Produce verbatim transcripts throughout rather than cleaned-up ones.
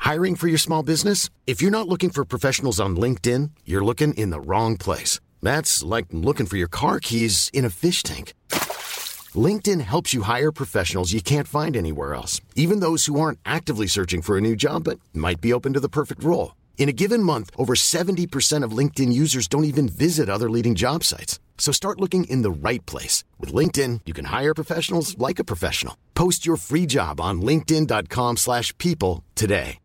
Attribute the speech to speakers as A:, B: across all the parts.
A: Hiring for your small business? If you're not looking for professionals on LinkedIn, you're looking in the wrong place. That's like looking for your car keys in a fish tank. LinkedIn helps you hire professionals you can't find anywhere else, even those who aren't actively searching for a new job but might be open to the perfect role. In a given month, over seventy percent of LinkedIn users don't even visit other leading job sites. So start looking in the right place. With LinkedIn, you can hire professionals like a professional. Post your free job on linkedin.com slash people today.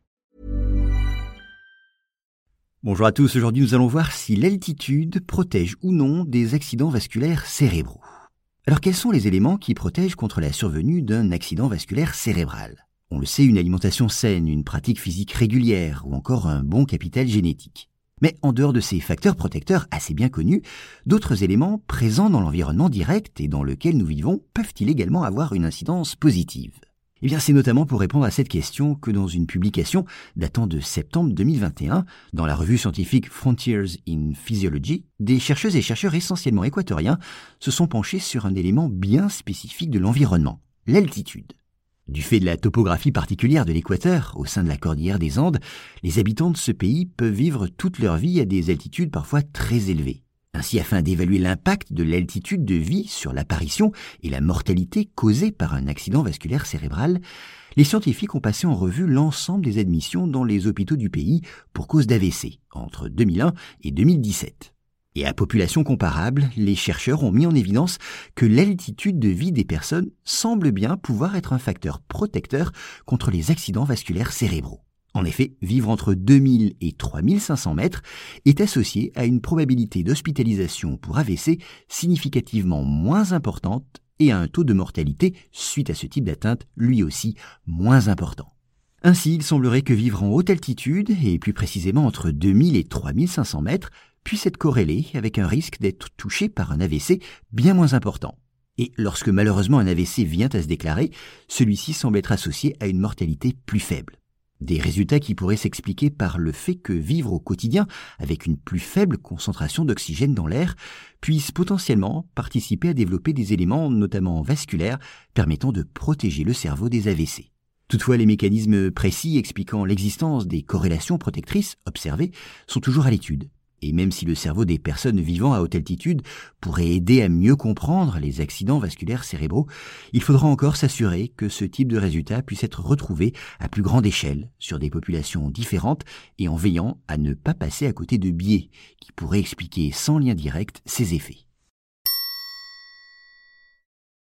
B: Bonjour à tous, aujourd'hui nous allons voir si l'altitude protège ou non des accidents vasculaires cérébraux. Alors quels sont les éléments qui protègent contre la survenue d'un accident vasculaire cérébral ? On le sait, une alimentation saine, une pratique physique régulière ou encore un bon capital génétique. Mais en dehors de ces facteurs protecteurs assez bien connus, d'autres éléments présents dans l'environnement direct et dans lequel nous vivons peuvent-ils également avoir une incidence positive ? Eh bien, c'est notamment pour répondre à cette question que dans une publication datant de septembre deux mille vingt et un, dans la revue scientifique Frontiers in Physiology, des chercheuses et chercheurs essentiellement équatoriens se sont penchés sur un élément bien spécifique de l'environnement, l'altitude. Du fait de la topographie particulière de l'équateur, au sein de la cordillère des Andes, les habitants de ce pays peuvent vivre toute leur vie à des altitudes parfois très élevées. Ainsi, afin d'évaluer l'impact de l'altitude de vie sur l'apparition et la mortalité causée par un accident vasculaire cérébral, les scientifiques ont passé en revue l'ensemble des admissions dans les hôpitaux du pays pour cause d'A V C entre deux mille un et deux mille dix-sept. Et à population comparable, les chercheurs ont mis en évidence que l'altitude de vie des personnes semble bien pouvoir être un facteur protecteur contre les accidents vasculaires cérébraux. En effet, vivre entre deux mille et trois mille cinq cents mètres est associé à une probabilité d'hospitalisation pour A V C significativement moins importante et à un taux de mortalité suite à ce type d'atteinte lui aussi moins important. Ainsi, il semblerait que vivre en haute altitude, et plus précisément entre deux mille et trois mille cinq cents mètres, puisse être corrélé avec un risque d'être touché par un A V C bien moins important. Et lorsque malheureusement un A V C vient à se déclarer, celui-ci semble être associé à une mortalité plus faible. Des résultats qui pourraient s'expliquer par le fait que vivre au quotidien avec une plus faible concentration d'oxygène dans l'air puisse potentiellement participer à développer des éléments, notamment vasculaires, permettant de protéger le cerveau des A V C. Toutefois, les mécanismes précis expliquant l'existence des corrélations protectrices observées sont toujours à l'étude. Et même si le cerveau des personnes vivant à haute altitude pourrait aider à mieux comprendre les accidents vasculaires cérébraux, il faudra encore s'assurer que ce type de résultat puisse être retrouvé à plus grande échelle sur des populations différentes et en veillant à ne pas passer à côté de biais qui pourraient expliquer sans lien direct ces effets.